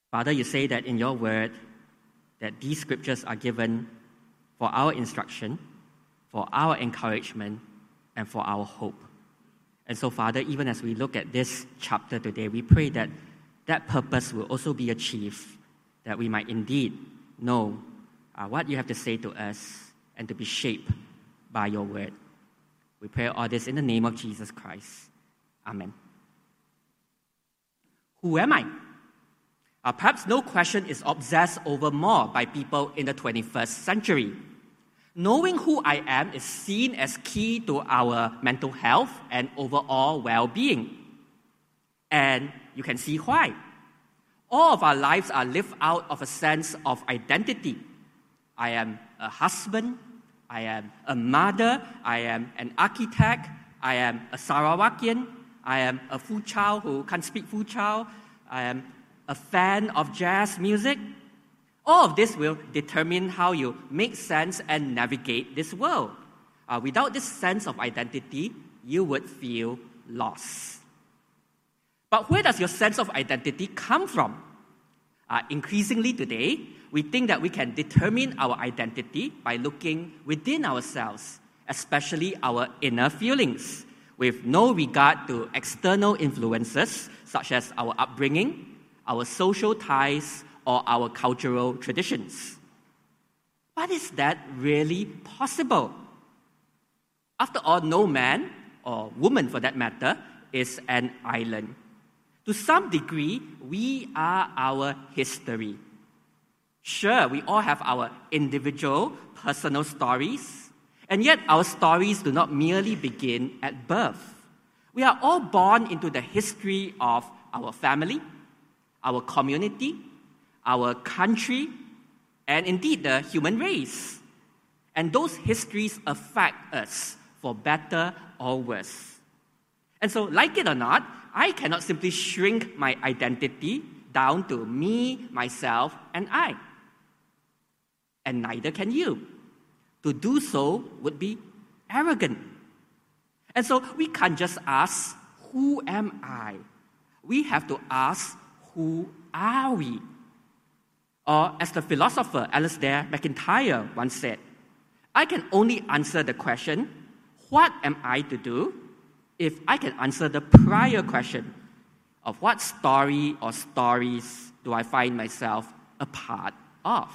Father, you say that in your word that these scriptures are given for our instruction, for our encouragement, and for our hope. And so, Father, even as we look at this chapter today, we pray that that purpose will also be achieved, that we might indeed know what you have to say to us and to be shaped by your word. We pray all this in the name of Jesus Christ. Amen. Who am I? Perhaps no question is obsessed over more by people in the 21st century. Knowing who I am is seen as key to our mental health and overall well-being. And you can see why. All of our lives are lived out of a sense of identity. I am a husband, I am a mother, I am an architect, I am a Sarawakian, I am a Foochow who can't speak Foochow, I am a fan of jazz music. All of this will determine how you make sense and navigate this world. Without this sense of identity, you would feel lost. But where does your sense of identity come from? Increasingly today, we think that we can determine our identity by looking within ourselves, especially our inner feelings, with no regard to external influences such as our upbringing, our social ties, or our cultural traditions. But is that really possible? After all, no man, or woman for that matter, is an island. To some degree, we are our history. Sure, we all have our individual, personal stories, and yet our stories do not merely begin at birth. We are all born into the history of our family, our community, our country, and indeed the human race. And those histories affect us for better or worse. And so, like it or not, I cannot simply shrink my identity down to me, myself, and I. And neither can you. To do so would be arrogant. And so we can't just ask, who am I? We have to ask, who are we? Or as the philosopher Alasdair MacIntyre once said, I can only answer the question, what am I to do, if I can answer the prior question of what story or stories do I find myself a part of.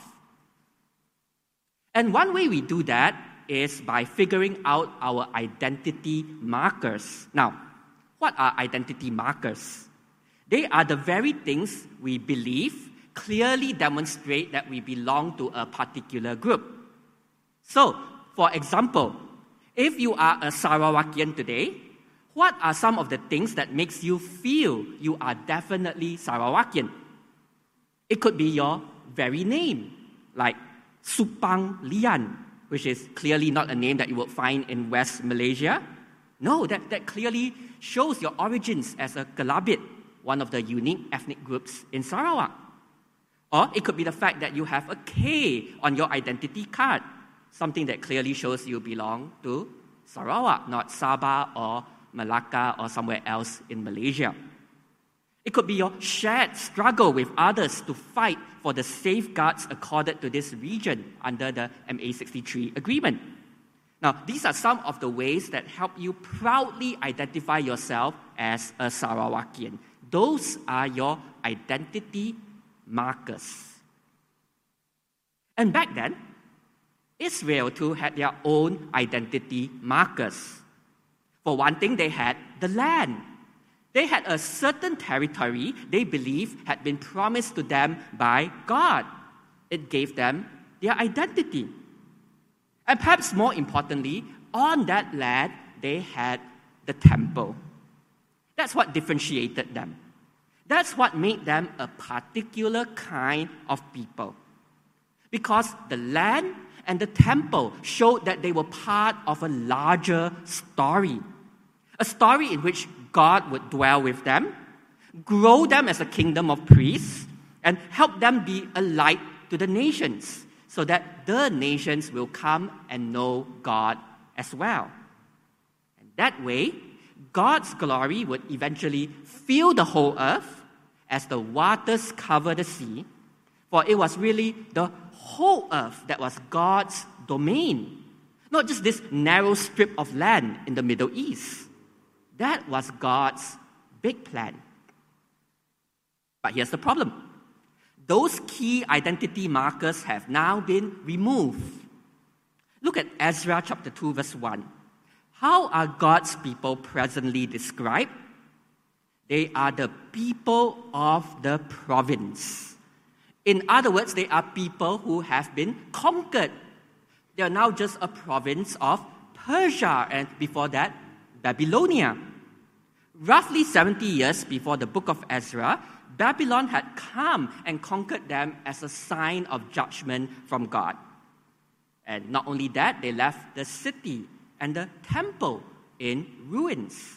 And one way we do that is by figuring out our identity markers. Now, what are identity markers? They are the very things we believe clearly demonstrate that we belong to a particular group. So, for example, if you are a Sarawakian today, what are some of the things that makes you feel you are definitely Sarawakian? It could be your very name, like Supang Lian, which is clearly not a name that you would find in West Malaysia. No, that clearly shows your origins as a Kelabit, one of the unique ethnic groups in Sarawak. Or it could be the fact that you have a K on your identity card, something that clearly shows you belong to Sarawak, not Sabah or Malacca or somewhere else in Malaysia. It could be your shared struggle with others to fight for the safeguards accorded to this region under the MA63 agreement. Now, these are some of the ways that help you proudly identify yourself as a Sarawakian. Those are your identity markers. And back then, Israel too had their own identity markers. For one thing, they had the land. They had a certain territory they believed had been promised to them by God. It gave them their identity. And perhaps more importantly, on that land, they had the temple. That's what differentiated them. That's what made them a particular kind of people. Because the land and the temple showed that they were part of a larger story. A story in which God would dwell with them, grow them as a kingdom of priests, and help them be a light to the nations, so that the nations will come and know God as well. And that way, God's glory would eventually fill the whole earth, as the waters cover the sea, for it was really the whole earth that was God's domain, not just this narrow strip of land in the Middle East. That was God's big plan. But here's the problem. Those key identity markers have now been removed. Look at Ezra chapter 2, verse 1. How are God's people presently described? They are the people of the province. In other words, they are people who have been conquered. They are now just a province of Persia, and before that, Babylonia. Roughly 70 years before the book of Ezra, Babylon had come and conquered them as a sign of judgment from God. And not only that, they left the city and the temple in ruins.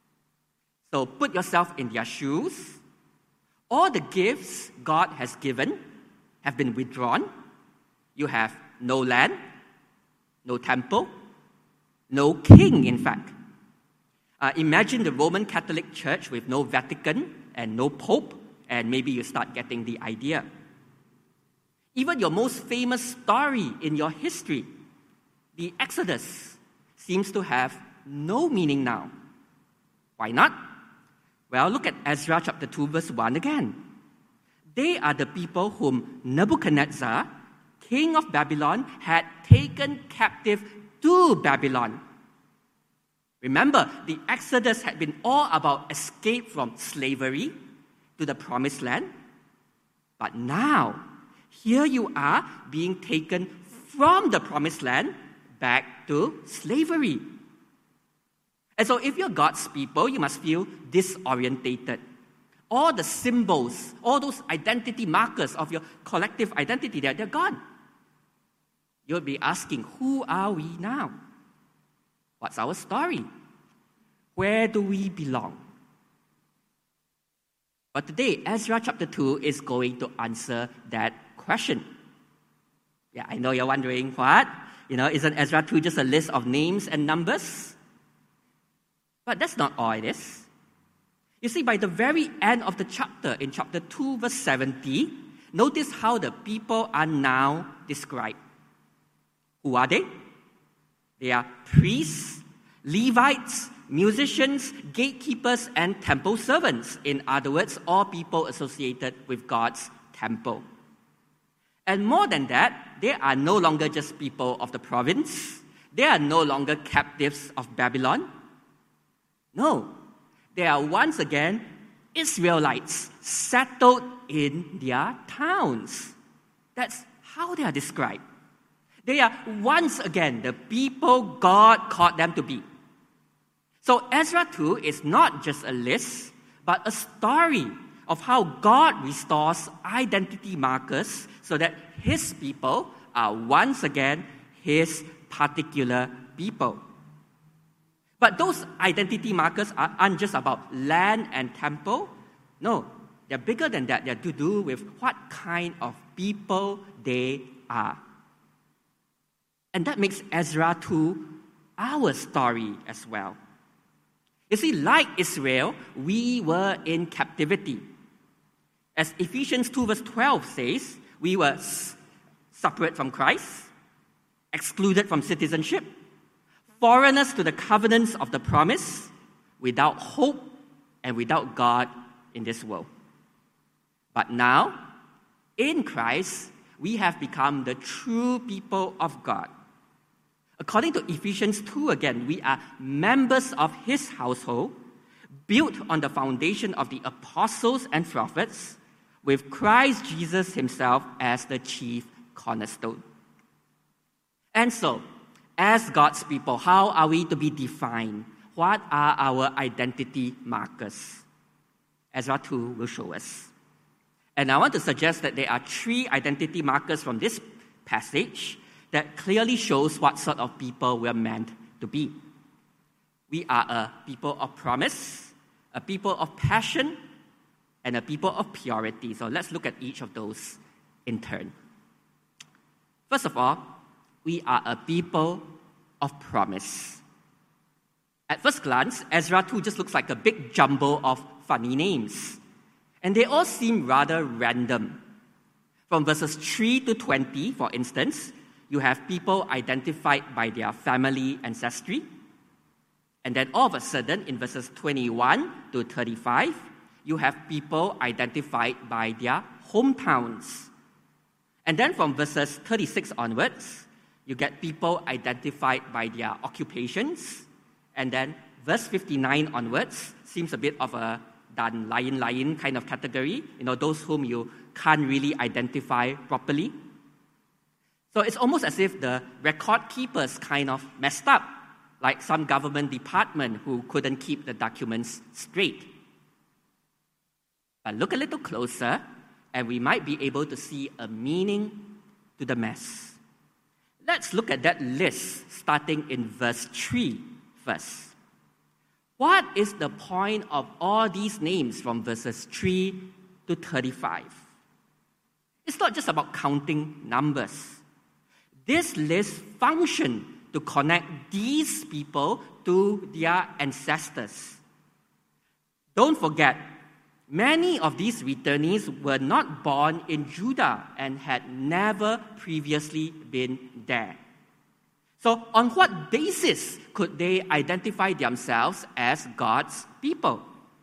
So put yourself in their shoes. All the gifts God has given have been withdrawn. You have no land, no temple, no king, in fact. Imagine the Roman Catholic Church with no Vatican and no Pope, and maybe you start getting the idea. Even your most famous story in your history, the Exodus, seems to have no meaning now. Why not? Well, look at Ezra chapter 2, verse 1 again. They are the people whom Nebuchadnezzar, king of Babylon, had taken captive to Babylon. Remember, the Exodus had been all about escape from slavery to the promised land. But now, here you are being taken from the promised land back to slavery. And so if you're God's people, you must feel disorientated. All the symbols, all those identity markers of your collective identity, they're gone. You'll be asking, who are we now? What's our story? Where do we belong? But today, Ezra chapter 2 is going to answer that question. Yeah, I know you're wondering, what? Isn't Ezra 2 just a list of names and numbers? But that's not all it is. You see, by the very end of the chapter, in chapter 2, verse 70, notice how the people are now described. Who are they? They are priests, Levites, musicians, gatekeepers, and temple servants. In other words, all people associated with God's temple. And more than that, they are no longer just people of the province. They are no longer captives of Babylon. No, they are once again Israelites settled in their towns. That's how they are described. They are once again the people God called them to be. So Ezra 2 is not just a list, but a story of how God restores identity markers so that His people are once again His particular people. But those identity markers aren't just about land and temple. No, they're bigger than that. They're to do with what kind of people they are. And that makes Ezra 2 our story as well. You see, like Israel, we were in captivity. As Ephesians 2 verse 12 says, we were separate from Christ, excluded from citizenship, foreigners to the covenants of the promise, without hope and without God in this world. But now, in Christ, we have become the true people of God. According to Ephesians 2 again, we are members of His household, built on the foundation of the apostles and prophets, with Christ Jesus Himself as the chief cornerstone. And so, as God's people, how are we to be defined? What are our identity markers? Ezra 2 will show us. And I want to suggest that there are 3 identity markers from this passage that clearly shows what sort of people we're meant to be. We are a people of promise, a people of passion, and a people of purity. So let's look at each of those in turn. First of all, we are a people of promise. At first glance, Ezra 2 just looks like a big jumble of funny names. And they all seem rather random. From verses 3 to 20, for instance, you have people identified by their family ancestry. And then all of a sudden, in verses 21 to 35, you have people identified by their hometowns. And then from verses 36 onwards, you get people identified by their occupations. And then verse 59 onwards seems a bit of a dan lain kind of category, those whom you can't really identify properly. So it's almost as if the record keepers kind of messed up, like some government department who couldn't keep the documents straight. But look a little closer, and we might be able to see a meaning to the mess. Let's look at that list starting in verse 3 first. What is the point of all these names from verses 3 to 35? It's not just about counting numbers. This list functions to connect these people to their ancestors. Don't forget, many of these returnees were not born in Judah and had never previously been there. So, on what basis could they identify themselves as God's people?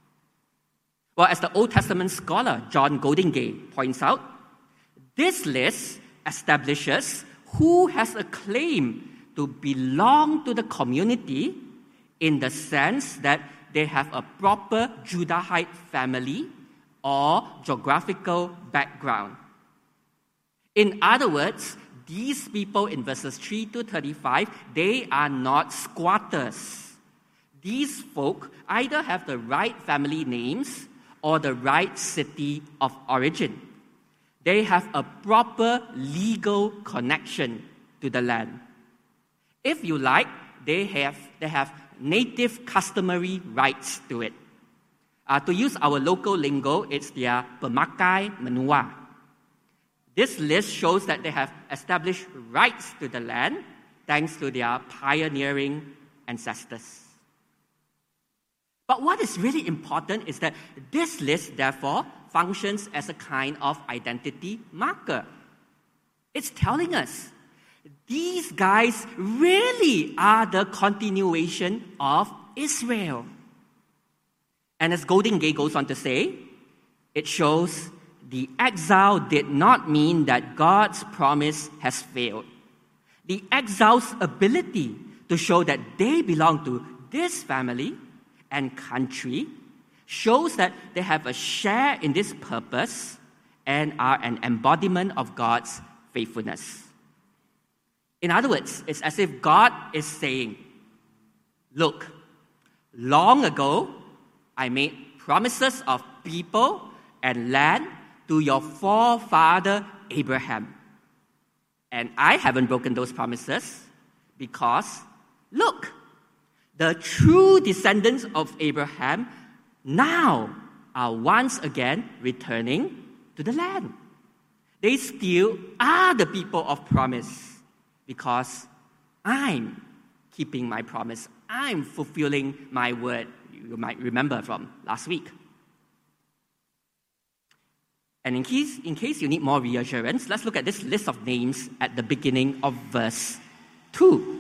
Well, as the Old Testament scholar John Goldingay points out, this list establishes who has a claim to belong to the community in the sense that they have a proper Judahite family or geographical background. In other words, these people in verses 3 to 35, they are not squatters. These folk either have the right family names or the right city of origin. They have a proper legal connection to the land. If you like, they have native customary rights to it. To use our local lingo, it's their pemakai menua. This list shows that they have established rights to the land thanks to their pioneering ancestors. But what is really important is that this list, therefore, functions as a kind of identity marker. It's telling us these guys really are the continuation of Israel. And as Goldingay goes on to say, it shows the exile did not mean that God's promise has failed. The exile's ability to show that they belong to this family and country shows that they have a share in this purpose and are an embodiment of God's faithfulness. In other words, it's as if God is saying, look, long ago, I made promises of people and land to your forefather Abraham. And I haven't broken those promises because, look, the true descendants of Abraham now are once again returning to the land. They still are the people of promise because I'm keeping my promise. I'm fulfilling my word. You might remember from last week. And in case you need more reassurance, let's look at this list of names at the beginning of verse 2.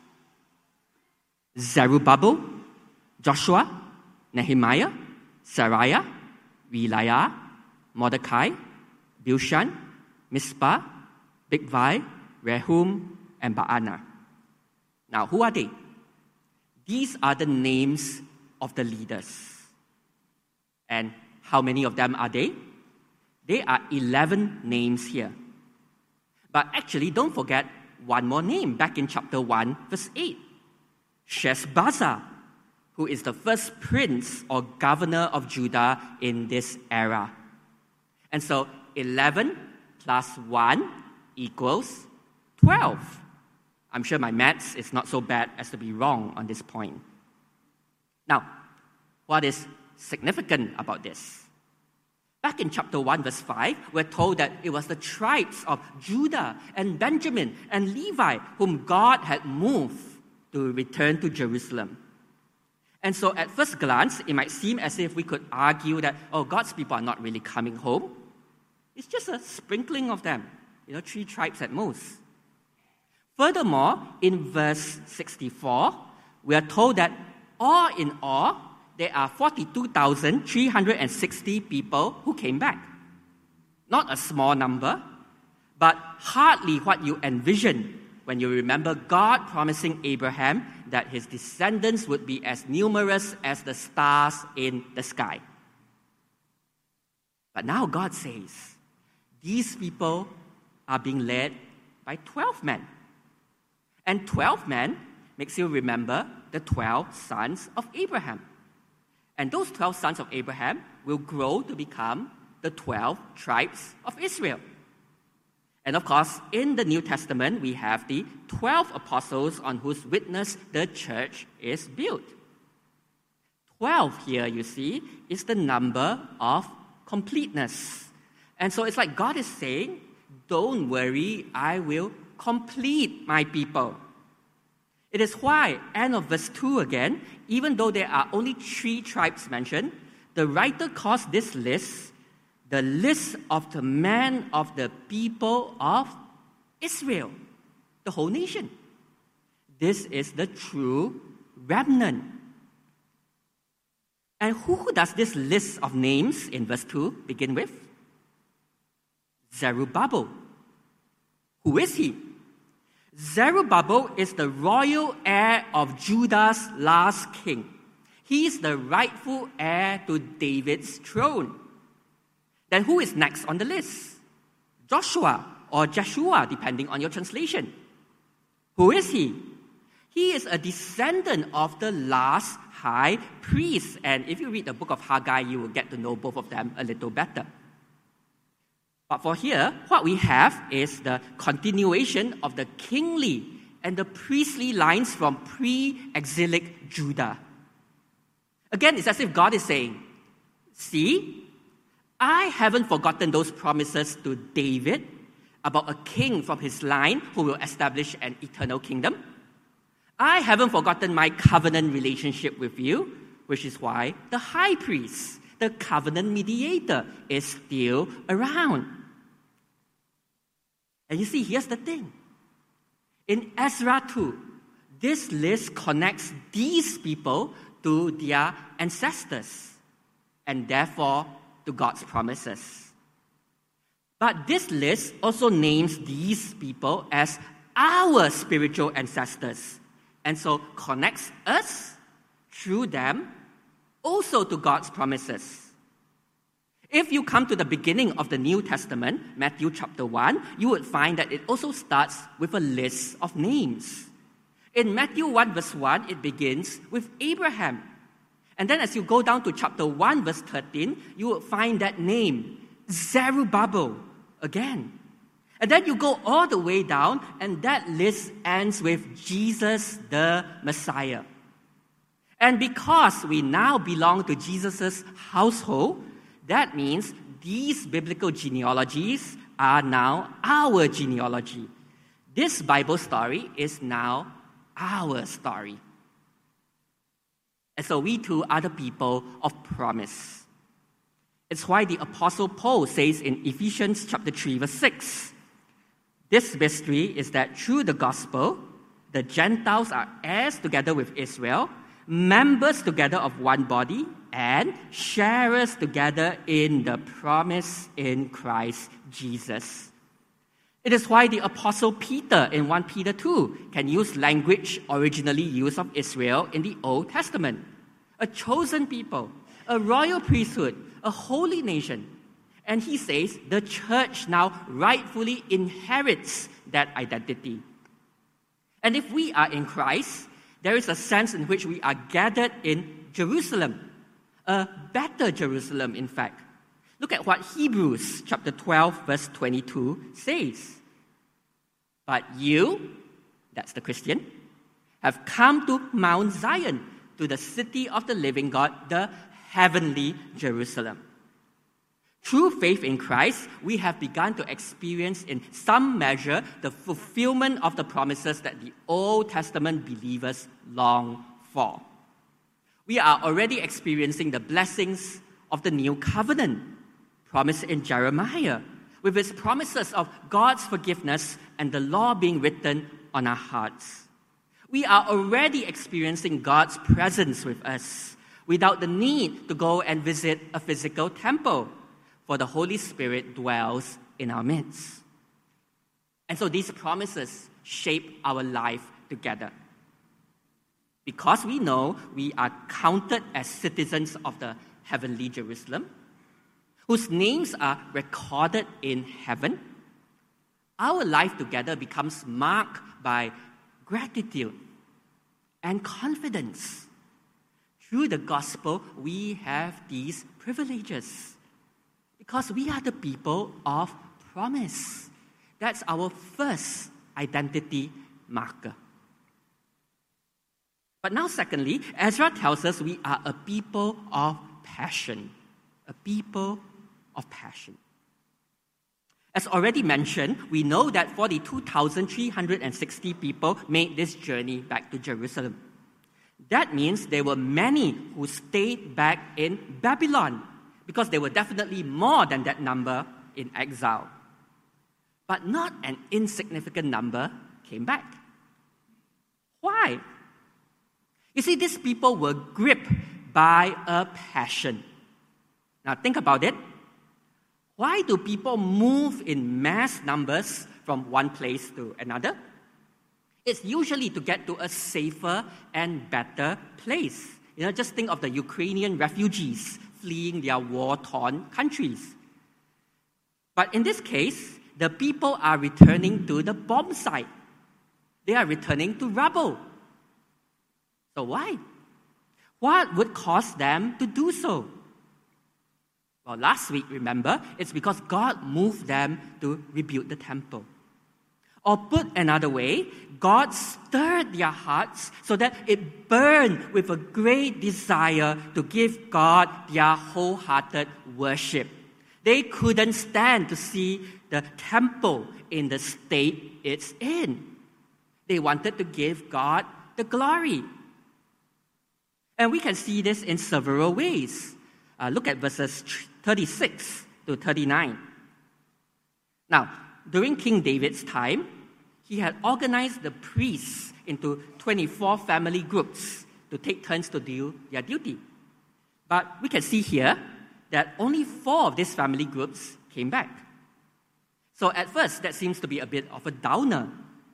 Zerubbabel, Joshua, Nehemiah, Sariah, Reliah, Mordecai, Bilshan, Mispah, Bigvai, Rehum, and Baana. Now, who are they? These are the names of the leaders. And how many of them are they? There are 11 names here. But actually, don't forget one more name back in chapter 1, verse 8. Sheshbazzar, who is the first prince or governor of Judah in this era. And so 11 plus 1 equals 12. I'm sure my maths is not so bad as to be wrong on this point. Now, what is significant about this? Back in chapter 1, verse 5, we're told that it was the tribes of Judah and Benjamin and Levi whom God had moved to return to Jerusalem. And so at first glance, it might seem as if we could argue that, oh, God's people are not really coming home. It's just a sprinkling of them, 3 tribes at most. Furthermore, in verse 64, we are told that all in all, there are 42,360 people who came back. Not a small number, but hardly what you envision when you remember God promising Abraham that his descendants would be as numerous as the stars in the sky. But now God says, these people are being led by 12 men. And 12 men makes you remember the 12 sons of Abraham. And those 12 sons of Abraham will grow to become the 12 tribes of Israel. And of course, in the New Testament, we have the 12 apostles on whose witness the church is built. 12 here, you see, is the number of completeness. And so it's like God is saying, don't worry, I will complete my people. It is why, end of verse 2 again, even though there are only 3 tribes mentioned, the writer calls this list the list of the men of the people of Israel, the whole nation. This is the true remnant. And who does this list of names in verse 2 begin with? Zerubbabel. Who is he? Zerubbabel is the royal heir of Judah's last king. He is the rightful heir to David's throne. Then who is next on the list? Joshua or Joshua, depending on your translation. Who is he? He is a descendant of the last high priest. And if you read the book of Haggai, you will get to know both of them a little better. But for here, what we have is the continuation of the kingly and the priestly lines from pre-exilic Judah. Again, it's as if God is saying, see, I haven't forgotten those promises to David about a king from his line who will establish an eternal kingdom. I haven't forgotten my covenant relationship with you, which is why the high priest, the covenant mediator, is still around. And you see, here's the thing. In Ezra 2, this list connects these people to their ancestors and therefore to God's promises. But this list also names these people as our spiritual ancestors, and so connects us through them also to God's promises. If you come to the beginning of the New Testament, Matthew chapter 1, you would find that it also starts with a list of names. In Matthew 1 verse 1, it begins with Abraham. And then as you go down to chapter 1 verse 13, you will find that name, Zerubbabel, again. And then you go all the way down, and that list ends with Jesus the Messiah. And because we now belong to Jesus' household, that means these biblical genealogies are now our genealogy. This Bible story is now our story. And so we too are the people of promise. It's why the Apostle Paul says in Ephesians chapter 3 verse 6, this mystery is that through the gospel, the Gentiles are heirs together with Israel, members together of one body, and sharers together in the promise in Christ Jesus. It is why the Apostle Peter in 1 Peter 2 can use language originally used of Israel in the Old Testament. A chosen people, a royal priesthood, a holy nation. And he says the church now rightfully inherits that identity. And if we are in Christ, there is a sense in which we are gathered in Jerusalem, a better Jerusalem, in fact. Look at what Hebrews chapter 12, verse 22 says. But you, that's the Christian, have come to Mount Zion, to the city of the living God, the heavenly Jerusalem. Through faith in Christ, we have begun to experience in some measure the fulfillment of the promises that the Old Testament believers long for. We are already experiencing the blessings of the new covenant promised in Jeremiah, with its promises of God's forgiveness and the law being written on our hearts. We are already experiencing God's presence with us without the need to go and visit a physical temple, for the Holy Spirit dwells in our midst. And so these promises shape our life together. Because we know we are counted as citizens of the heavenly Jerusalem, whose names are recorded in heaven, our life together becomes marked by gratitude and confidence. Through the gospel, we have these privileges because we are the people of promise. That's our first identity marker. But now, secondly, Ezra tells us we are a people of passion. A people of passion. As already mentioned, we know that 42,360 people made this journey back to Jerusalem. That means there were many who stayed back in Babylon, because there were definitely more than that number in exile. But not an insignificant number came back. Why? You see, these people were gripped by a passion. Now think about it. Why do people move in mass numbers from one place to another? It's usually to get to a safer and better place. Just think of the Ukrainian refugees fleeing their war-torn countries. But in this case, the people are returning to the bomb site. They are returning to rubble. So why? What would cause them to do so? Well, last week, remember, it's because God moved them to rebuild the temple. Or put another way, God stirred their hearts so that it burned with a great desire to give God their wholehearted worship. They couldn't stand to see the temple in the state it's in. They wanted to give God the glory. And we can see this in several ways. Look at verses 36 to 39. Now, during King David's time, he had organized the priests into 24 family groups to take turns to do their duty. But we can see here that only 4 of these family groups came back. So at first, that seems to be a bit of a downer.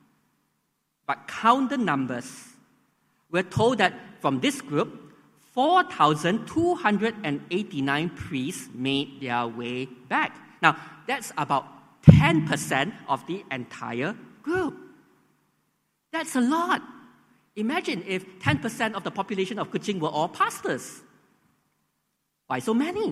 But count the numbers. We're told that from this group, 4,289 priests made their way back. Now, that's about 10% of the entire group. That's a lot. Imagine if 10% of the population of Kuching were all pastors. Why so many?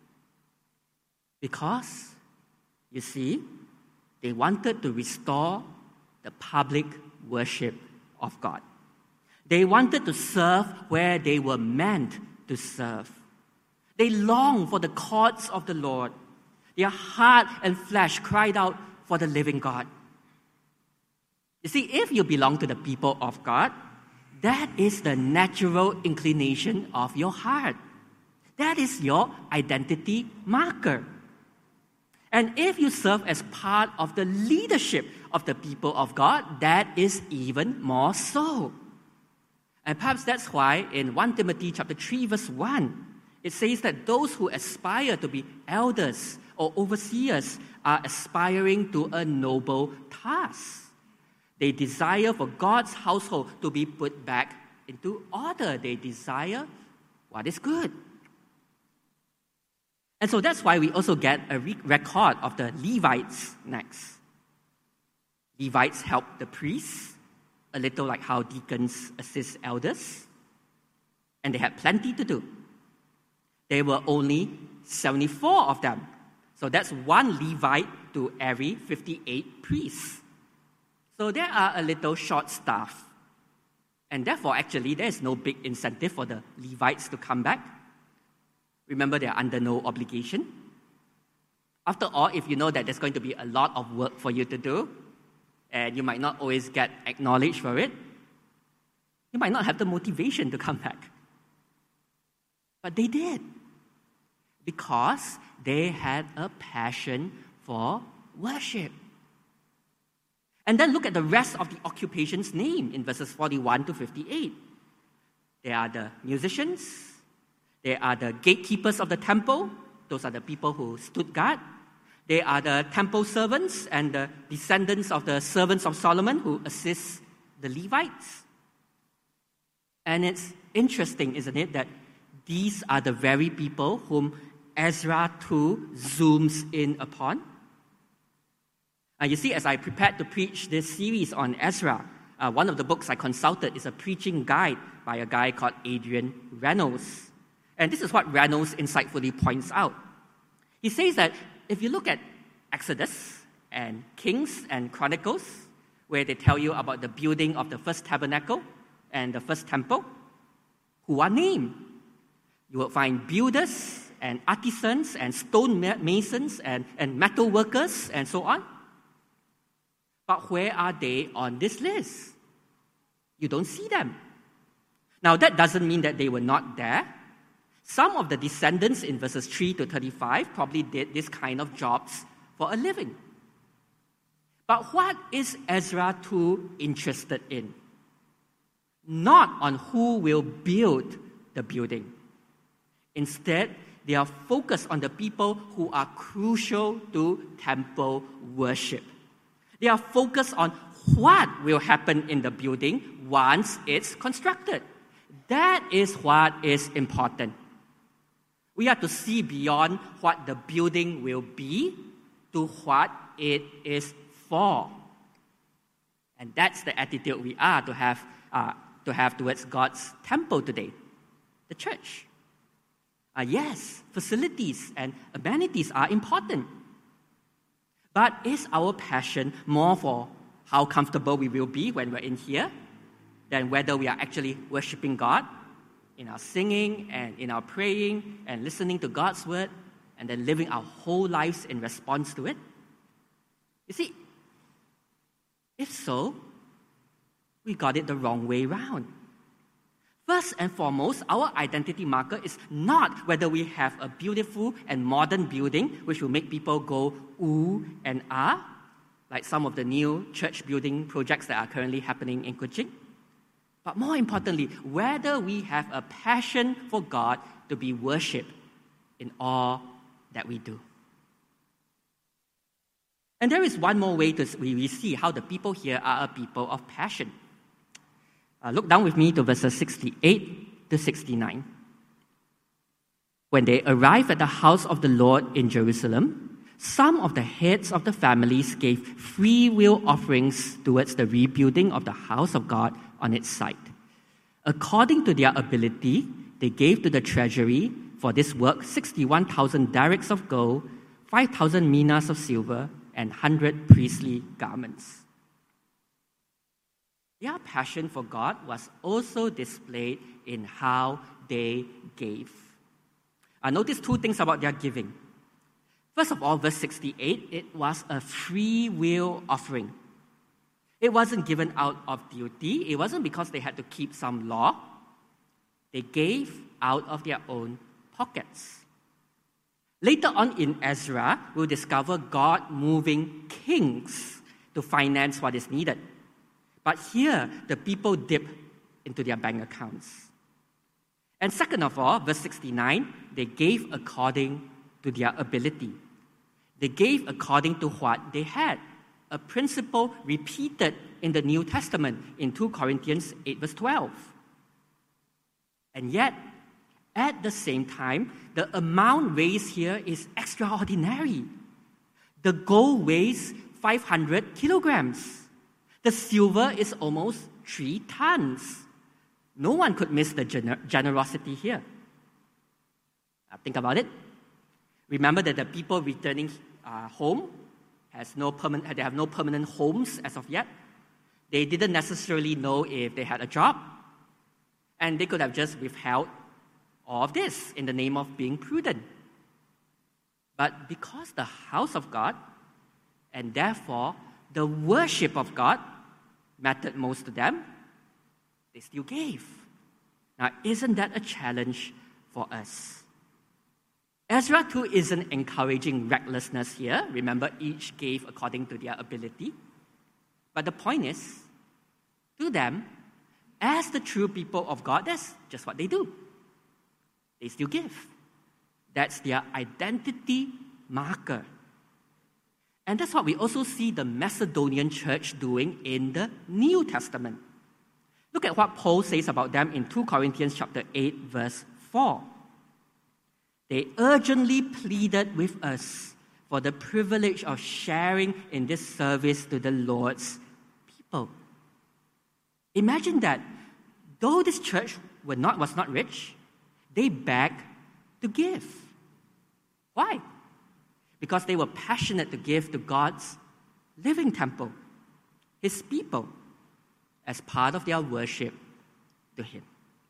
Because, you see, they wanted to restore the public worship of God. They wanted to serve where they were meant to serve. They longed for the courts of the Lord. Their heart and flesh cried out for the living God. You see, if you belong to the people of God, that is the natural inclination of your heart. That is your identity marker. And if you serve as part of the leadership of the people of God, that is even more so. And perhaps that's why in 1 Timothy chapter 3, verse 1, it says that those who aspire to be elders or overseers are aspiring to a noble task. They desire for God's household to be put back into order. They desire what is good. And so that's why we also get a record of the Levites next. Levites help the priests, a little like how deacons assist elders. And they had plenty to do. There were only 74 of them. So that's one Levite to every 58 priests. So they are a little short-staffed. And therefore, actually, there is no big incentive for the Levites to come back. Remember, they are under no obligation. After all, if you know that there's going to be a lot of work for you to do, and you might not always get acknowledged for it, you might not have the motivation to come back. But they did, because they had a passion for worship. And then look at the rest of the occupations named in verses 41 to 58. They are the musicians, they are the gatekeepers of the temple, those are the people who stood guard. They are the temple servants and the descendants of the servants of Solomon who assist the Levites. And it's interesting, isn't it, that these are the very people whom Ezra too zooms in upon. You see, as I prepared to preach this series on Ezra, one of the books I consulted is a preaching guide by a guy called Adrian Reynolds. And this is what Reynolds insightfully points out. He says that if you look at Exodus and Kings and Chronicles, where they tell you about the building of the first tabernacle and the first temple, who are named. You will find builders and artisans and stone masons and metal workers and so on. But where are they on this list? You don't see them. Now, that doesn't mean that they were not there. Some of the descendants in verses 3 to 35 probably did this kind of jobs for a living. But what is Ezra 2 interested in? Not on who will build the building. Instead, they are focused on the people who are crucial to temple worship. They are focused on what will happen in the building once it's constructed. That is what is important. We have to see beyond what the building will be to what it is for. And that's the attitude we are to have towards God's temple today, the church. Yes, facilities and amenities are important. But is our passion more for how comfortable we will be when we're in here than whether we are actually worshiping God in our singing and in our praying and listening to God's word and then living our whole lives in response to it? You see, if so, we got it the wrong way round. First and foremost, our identity marker is not whether we have a beautiful and modern building which will make people go ooh and ah, like some of the new church building projects that are currently happening in Kuching. But more importantly, whether we have a passion for God to be worshipped in all that we do. And there is one more way we see how the people here are a people of passion. Look down with me to verses 68 to 69. When they arrived at the house of the Lord in Jerusalem, some of the heads of the families gave free will offerings towards the rebuilding of the house of God on its site. According to their ability, they gave to the treasury for this work 61,000 darics of gold, 5,000 minas of silver, and 100 priestly garments. Their passion for God was also displayed in how they gave. Notice two things about their giving. First of all, verse 68, it was a free will offering. It wasn't given out of duty. It wasn't because they had to keep some law. They gave out of their own pockets. Later on in Ezra, we'll discover God moving kings to finance what is needed. But here, the people dip into their bank accounts. And second of all, verse 69, they gave according to their ability. They gave according to what they had, a principle repeated in the New Testament in 2 Corinthians 8 verse 12. And yet, at the same time, the amount raised here is extraordinary. The gold weighs 500 kilograms. The silver is almost 3 tons. No one could miss the generosity here. Think about it. Remember that the people returning home they have no permanent homes as of yet. They didn't necessarily know if they had a job. And they could have just withheld all of this in the name of being prudent. But because the house of God, and therefore the worship of God, mattered most to them, they still gave. Now, isn't that a challenge for us. Ezra too isn't encouraging recklessness here. Remember, each gave according to their ability. But the point is, to them, as the true people of God, that's just what they do. They still give. That's their identity marker. And that's what we also see the Macedonian church doing in the New Testament. Look at what Paul says about them in 2 Corinthians chapter 8, verse 4. They urgently pleaded with us for the privilege of sharing in this service to the Lord's people. Imagine that. Though this church was not rich, they begged to give. Why? Because they were passionate to give to God's living temple, His people, as part of their worship to Him.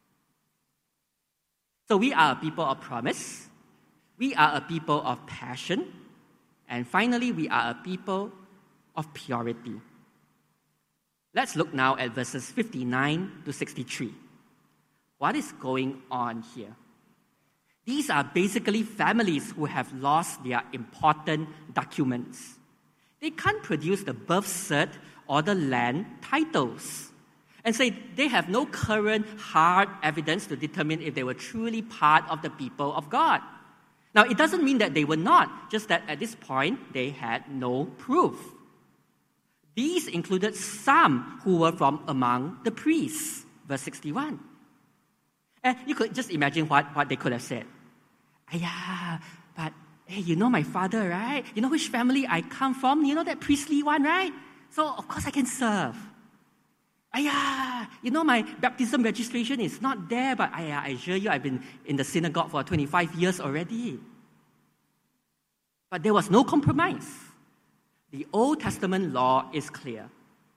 So we are a people of promise. We are a people of passion. And finally, we are a people of purity. Let's look now at verses 59 to 63. What is going on here? These are basically families who have lost their important documents. They can't produce the birth cert or the land titles. And say they have no current hard evidence to determine if they were truly part of the people of God. Now, it doesn't mean that they were not, just that at this point, they had no proof. These included some who were from among the priests, verse 61. And you could just imagine what they could have said. But hey, you know my father, right? You know which family I come from? You know that priestly one, right? So, of course, I can serve. You know my baptism registration is not there, but I assure you I've been in the synagogue for 25 years already. But there was no compromise. The Old Testament law is clear.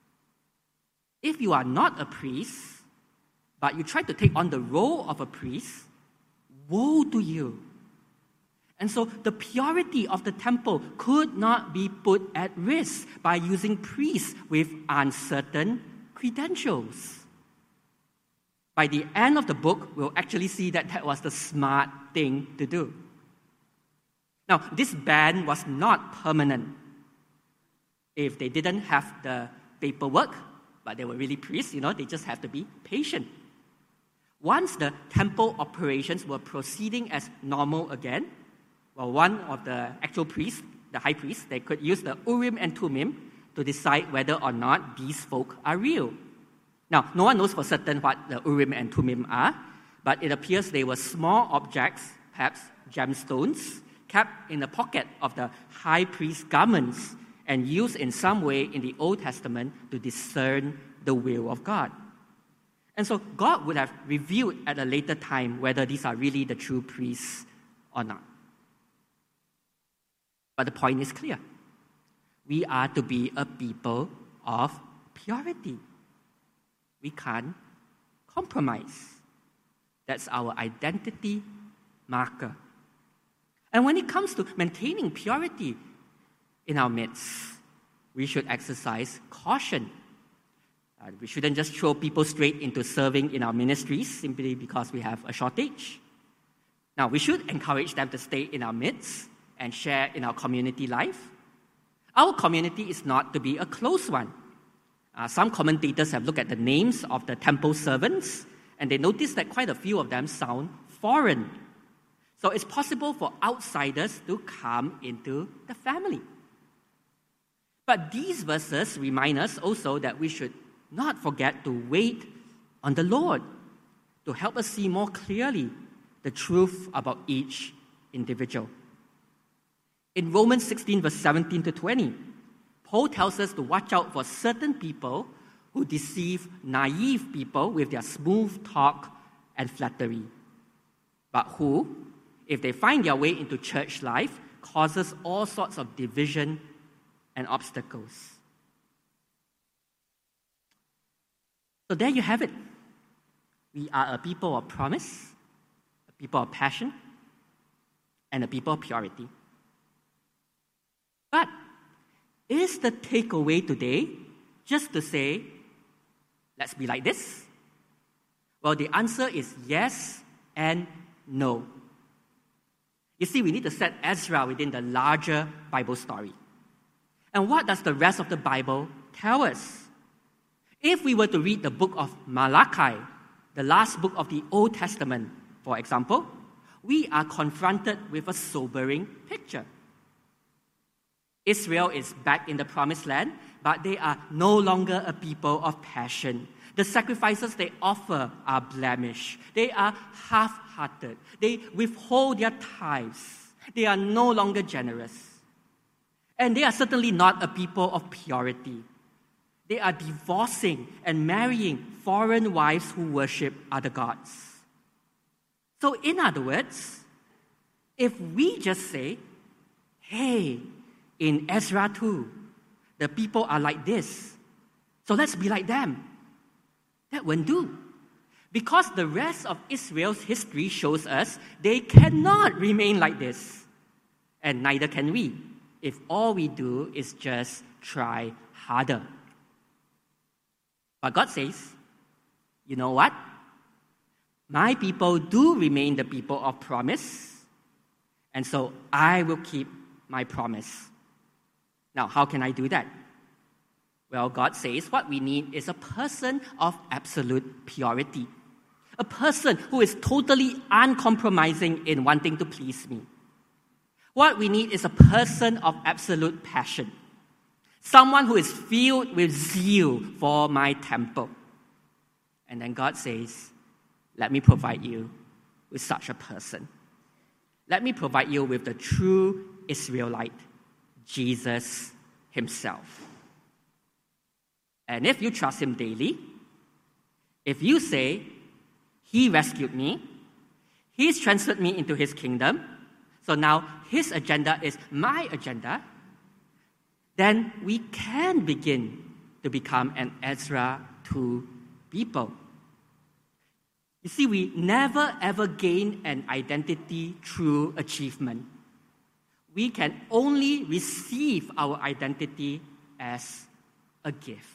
If you are not a priest, but you try to take on the role of a priest, woe to you. And so the purity of the temple could not be put at risk by using priests with uncertain credentials. By the end of the book, we'll actually see that was the smart thing to do. Now, this ban was not permanent. If they didn't have the paperwork, but they were really priests, they just have to be patient. Once the temple operations were proceeding as normal again, one of the actual priests, the high priest, they could use the Urim and Thummim to decide whether or not these folk are real. Now, no one knows for certain what the Urim and Thummim are, but it appears they were small objects, perhaps gemstones, kept in the pocket of the high priest's garments and used in some way in the Old Testament to discern the will of God. And so God would have revealed at a later time whether these are really the true priests or not. But the point is clear. We are to be a people of purity. We can't compromise. That's our identity marker. And when it comes to maintaining purity in our midst, we should exercise caution. We shouldn't just throw people straight into serving in our ministries simply because we have a shortage. Now, we should encourage them to stay in our midst and share in our community life. Our community is not to be a closed one. Some commentators have looked at the names of the temple servants, and they noticed that quite a few of them sound foreign. So it's possible for outsiders to come into the family. But these verses remind us also that we should not forget to wait on the Lord to help us see more clearly the truth about each individual. In Romans 16, verse 17 to 20, Paul tells us to watch out for certain people who deceive naive people with their smooth talk and flattery, but who, if they find their way into church life, causes all sorts of division and obstacles. So there you have it. We are a people of promise, a people of passion, and a people of purity. But is the takeaway today just to say, let's be like this? Well, the answer is yes and no. You see, we need to set Ezra within the larger Bible story. And what does the rest of the Bible tell us? If we were to read the book of Malachi, the last book of the Old Testament, for example, we are confronted with a sobering picture. Israel is back in the promised land, but they are no longer a people of passion. The sacrifices they offer are blemished. They are half-hearted. They withhold their tithes. They are no longer generous. And they are certainly not a people of purity. They are divorcing and marrying foreign wives who worship other gods. So in other words, if we just say, hey, in Ezra 2, the people are like this, so let's be like them, that won't do. Because the rest of Israel's history shows us they cannot remain like this. And neither can we, if all we do is just try harder. But God says, you know what? My people do remain the people of promise, and so I will keep my promise. Now, how can I do that? Well, God says what we need is a person of absolute purity. A person who is totally uncompromising in wanting to please me. What we need is a person of absolute passion. Someone who is filled with zeal for my temple. And then God says, let me provide you with such a person. Let me provide you with the true Israelite, Jesus himself. And if you trust him daily, if you say, he rescued me, he's transferred me into his kingdom, so now his agenda is my agenda, then we can begin to become an Ezra 2 people. You see, we never ever gain an identity through achievement. We can only receive our identity as a gift.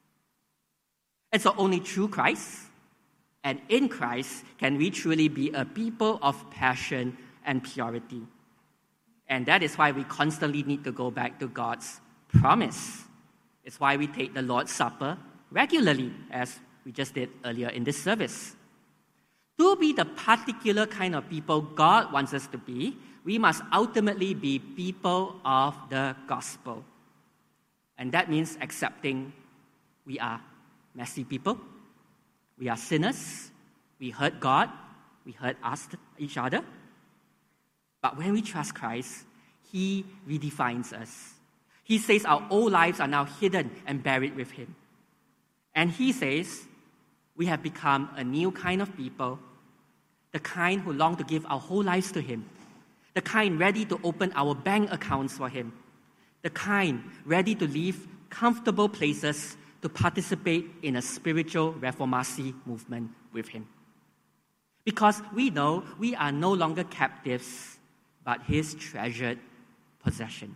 And so only through Christ and in Christ can we truly be a people of passion and purity. And that is why we constantly need to go back to God's promise. It's why we take the Lord's Supper regularly, as we just did earlier in this service. To be the particular kind of people God wants us to be, we must ultimately be people of the gospel. And that means accepting we are messy people, we are sinners, we hurt God, we hurt each other. But when we trust Christ, he redefines us. He says our old lives are now hidden and buried with him. And he says we have become a new kind of people, the kind who long to give our whole lives to him, the kind ready to open our bank accounts for him, the kind ready to leave comfortable places to participate in a spiritual reformasi movement with him. Because we know we are no longer captives, but his treasured possession.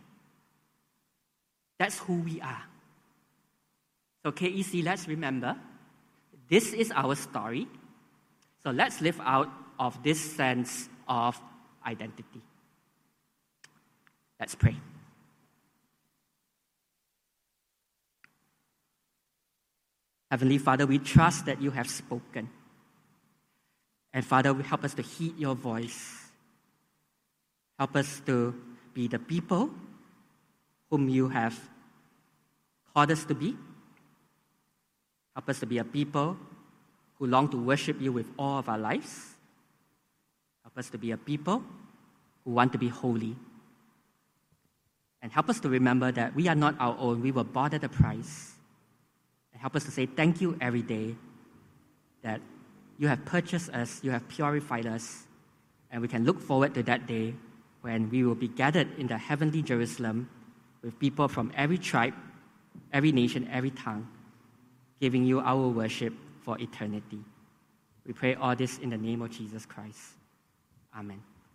That's who we are. So KEC, let's remember, this is our story. So let's live out of this sense of identity. Let's pray. Heavenly Father, we trust that you have spoken. And Father, help us to heed your voice. Help us to be the people whom you have called us to be. Help us to be a people who long to worship you with all of our lives. Help us to be a people who want to be holy. And help us to remember that we are not our own. We were bought at a price. And help us to say thank you every day that you have purchased us, you have purified us, and we can look forward to that day when we will be gathered in the heavenly Jerusalem with people from every tribe, every nation, every tongue, giving you our worship for eternity. We pray all this in the name of Jesus Christ. Amen.